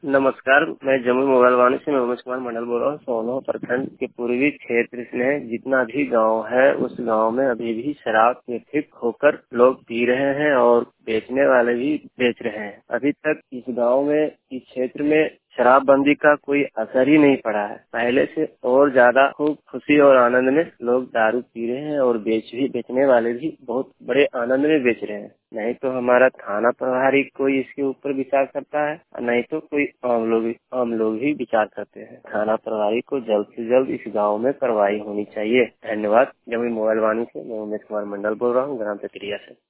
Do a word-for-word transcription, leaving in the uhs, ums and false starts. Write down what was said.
नमस्कार, मैं जमुई मोबाइल वाणी से मैं उमेश कुमार मंडल बोल रहा हूँ। सोनो प्रखंड के पूर्वी क्षेत्र में जितना भी गांव है उस गांव में अभी भी शराब के ठीक होकर लोग पी रहे हैं और बेचने वाले भी बेच रहे हैं। अभी तक इस गांव में, इस क्षेत्र में शराबबंदी का कोई असर ही नहीं पड़ा है। पहले से और ज्यादा खूब खुशी और आनंद में लोग दारू पी रहे हैं और बेच भी बेचने वाले भी बहुत बड़े आनंद में बेच रहे हैं। नहीं तो हमारा थाना प्रभारी कोई इसके ऊपर विचार करता है, नहीं तो कोई आम लोग आम लोग ही विचार करते हैं। थाना प्रभारी को जल्द से जल्द इस गांव में कार्रवाई होनी चाहिए। धन्यवाद। जमुई मोबाइल वाणी से मैं उमेश कुमार मंडल बोल रहा हूँ, ग्राम प्रक्रिया से।